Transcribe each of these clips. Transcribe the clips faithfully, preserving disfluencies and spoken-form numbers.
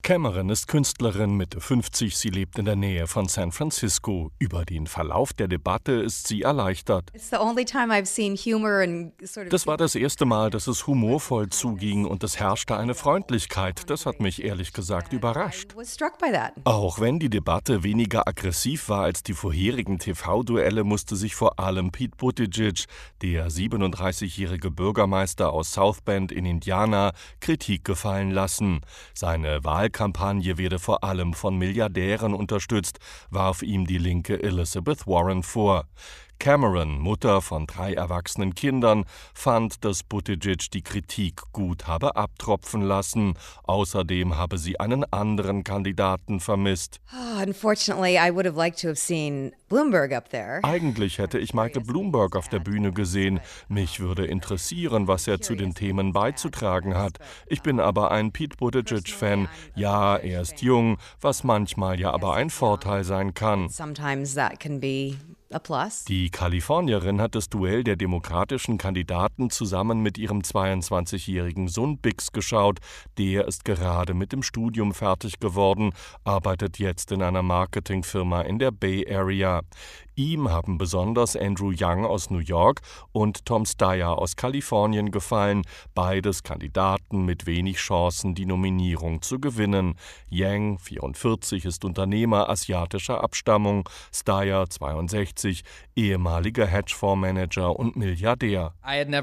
Cameron ist Künstlerin, Mitte fünfzig, sie lebt in der Nähe von San Francisco. Über den Verlauf der Debatte ist sie erleichtert. It's the only time I've seen humor and sort of Das war das erste Mal, dass es humorvoll zuging und es herrschte eine Freundlichkeit. Das hat mich ehrlich gesagt überrascht. I was struck by that. Auch wenn die Debatte weniger aggressiv war als die vorherigen T V-Duelle, musste sich vor allem Pete Buttigieg, der siebenunddreißigjährige Bürgermeister aus South Bend in Indiana, Kritik gefallen lassen. Seine Wahlkampagne werde vor allem von Milliardären unterstützt, warf ihm die linke Elizabeth Warren vor. Cameron, Mutter von drei erwachsenen Kindern, fand, dass Buttigieg die Kritik gut habe abtropfen lassen. Außerdem habe sie einen anderen Kandidaten vermisst. Oh, unfortunately, I would have liked to have seen Bloomberg up there. Eigentlich hätte ich Michael Bloomberg auf der Bühne gesehen. Mich würde interessieren, was er zu den Themen beizutragen hat. Ich bin aber ein Pete Buttigieg-Fan. Ja, er ist jung, was manchmal ja aber ein Vorteil sein kann. Sometimes that can be a plus. Die Kalifornierin hat das Duell der demokratischen Kandidaten zusammen mit ihrem zweiundzwanzigjährigen Sohn Bix geschaut. Der ist gerade mit dem Studium fertig geworden, arbeitet jetzt in einer Marketingfirma in der Bay Area. Ihm haben besonders Andrew Yang aus New York und Tom Steyer aus Kalifornien gefallen, beides Kandidaten mit wenig Chancen, die Nominierung zu gewinnen. Yang, vierundvierzig, ist Unternehmer asiatischer Abstammung, Steyer, zweiundsechzig, ehemaliger Hedgefondsmanager und Milliardär.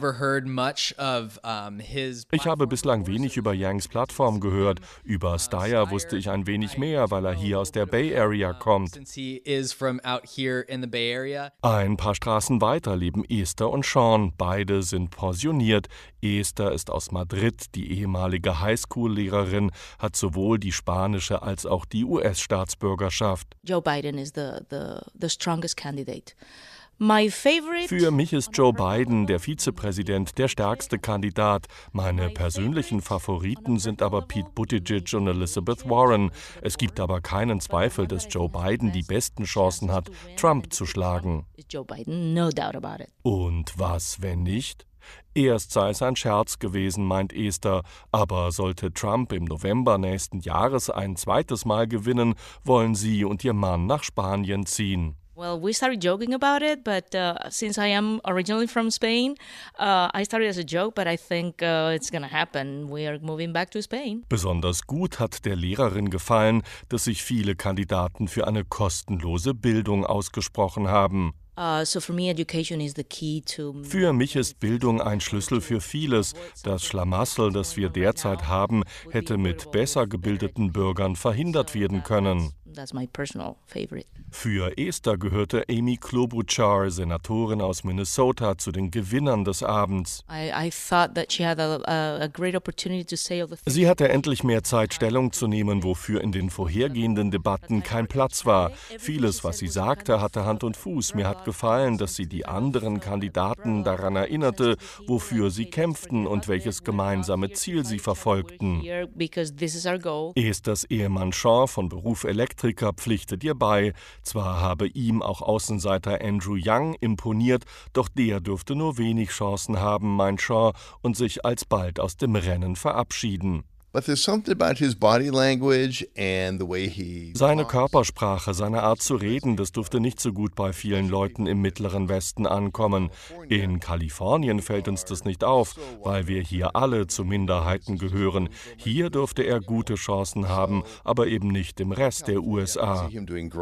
Ich habe bislang wenig über Yangs Plattform gehört. Über Steyer wusste ich ein wenig mehr, weil er hier aus der Bay Area kommt. Ein paar Straßen weiter leben Esther und Sean. Beide sind pensioniert. Esther ist aus Madrid, die ehemalige Highschool-Lehrerin, hat sowohl die spanische als auch die U S-Staatsbürgerschaft. Joe Biden is the, the, the strongest candidate. My favorite Für mich ist Joe Biden, der Vizepräsident, der stärkste Kandidat. Meine persönlichen Favoriten sind aber Pete Buttigieg und Elizabeth Warren. Es gibt aber keinen Zweifel, dass Joe Biden die besten Chancen hat, Trump zu schlagen. Joe Biden, no doubt about it. Und was, wenn nicht? Erst sei es ein Scherz gewesen, meint Esther, aber sollte Trump im November nächsten Jahres ein zweites Mal gewinnen, wollen sie und ihr Mann nach Spanien ziehen. Well, we started joking about it, but uh, since I am originally from Spain, uh, I started as a joke, but I think uh, it's going to happen. We are moving back to Spain. Besonders gut hat der Lehrerin gefallen, dass sich viele Kandidaten für eine kostenlose Bildung ausgesprochen haben. Uh, so for me, education is the key to... Für mich ist Bildung ein Schlüssel für vieles. Das Schlamassel, das wir derzeit haben, hätte mit besser gebildeten Bürgern verhindert werden können. That's my personal favorite. Für Esther gehörte Amy Klobuchar, Senatorin aus Minnesota, zu den Gewinnern des Abends. I, I thought that she had a, a great opportunity to say all the things. Sie hatte endlich mehr Zeit, Stellung zu nehmen, wofür in den vorhergehenden Debatten kein Platz war. Vieles, was sie sagte, hatte Hand und Fuß. Mir hat gefallen, dass sie die anderen Kandidaten daran erinnerte, wofür sie kämpften und welches gemeinsame Ziel sie verfolgten. Esthers Ehemann Sean, von Beruf Elektriker, pflichtet ihr bei. Zwar habe ihm auch Außenseiter Andrew Yang imponiert, doch der dürfte nur wenig Chancen haben, meint Sean, und sich alsbald aus dem Rennen verabschieden. Seine Körpersprache, seine Art zu reden, das dürfte nicht so gut bei vielen Leuten im Mittleren Westen ankommen. In Kalifornien fällt uns das nicht auf, weil wir hier alle zu Minderheiten gehören. Hier dürfte er gute Chancen haben, aber eben nicht im Rest der U S A.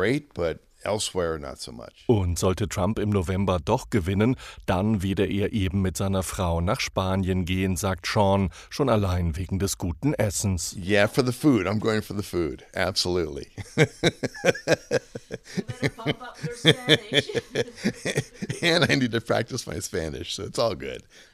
Und sollte Trump im November doch gewinnen, dann werde er eben mit seiner Frau nach Spanien gehen, sagt Sean, schon allein wegen des guten Essens. Yeah, for the food. I'm going for the food. Absolutely. And I need to practice my Spanish, so it's all good.